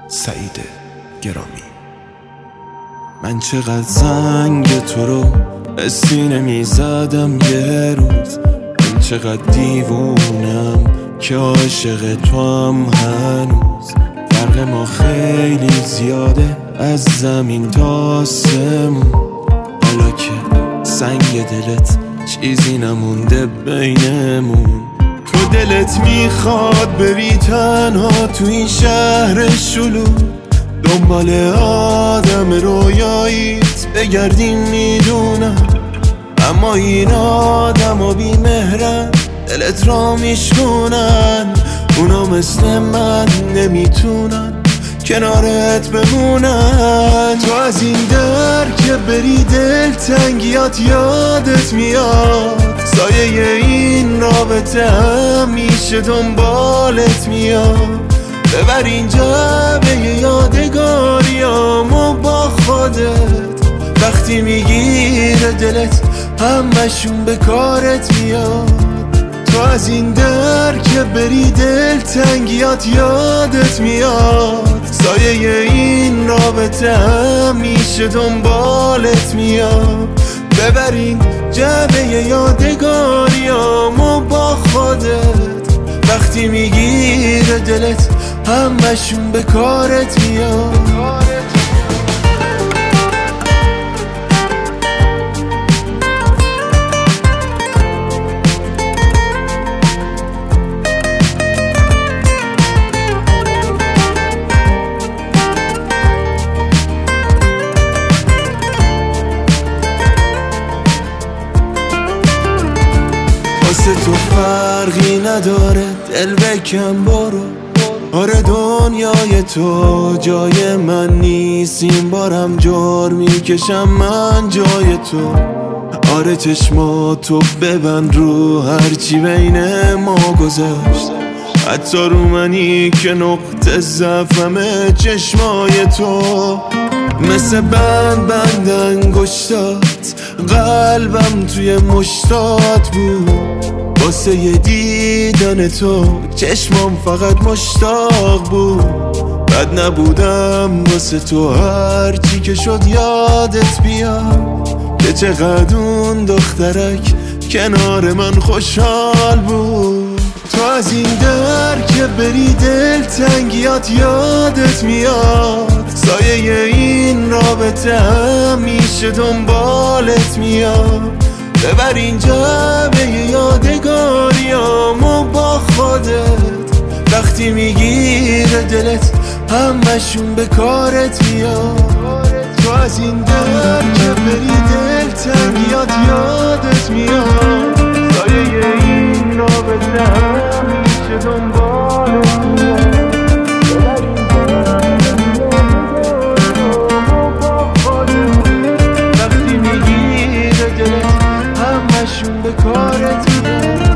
سعید گرامی. من چقدر زنگ تو رو حسی نمیزدم یه روز، من چقدر دیوونم که عاشق تو هم هنوز. فرق ما خیلی زیاده از زمین تا آسمون، حالا که سنگ دلت چیزی نمونده بینمون. تو دلت میخواد بری تنها تو این شهر شلوغ، دنبال آدم رویاییت بگردیم میدونم، اما این آدم و بی مهرن دلت را میشکنن. اونا مثل من نمیتونن کنارت بمونن. تو از این در که بری دل تنگیات یادت میاد، سایه این رابطه همیشه دنبالت میاد. ببر این جعبه یادگاریامو با خودت، وقتی میگیره دلت همشون به کارت میاد. تو از این در که بری دل تنگیات یادت میاد، سایه این رابطه همیشه دنبالت میاد. ببر این جعبه یادگاریامو با خودت، وقتی میگیره دلت همشون به کارت میاد. واسه تو فرقی نداره دل بکن برو، آره دنیای تو جای من نیست، این بارم جور میکشم من جای تو. آره چشماتو ببند رو هرچی بین ما گذشت، حتی رو منی که نقطه ضعفمه چشمای تو. مثل بند انگشتات قلبم توی مشتات بود، واسه یه دیدن تو چشمام فقط مشتاق بود. بد نبودم واسه تو هرچی که شد یادت بیاد، که چقدر اون دخترک کنار من خوشحال بود. تو از این در که بری دل تنگیات یادت میاد، سایه این رابطه همیشه دنبالت میاد. ببر این جعبه یادگاریامو با خودت، وقتی میگیره دلت همشون به کارت میاد. تو از این در که بری دل تنگیات یادت میاد، سایه این رابطه همیشه دنبالت میاد. ببر این یادگاریامو با خودت، وقتی میگیره دلت همشون به کارت میاد.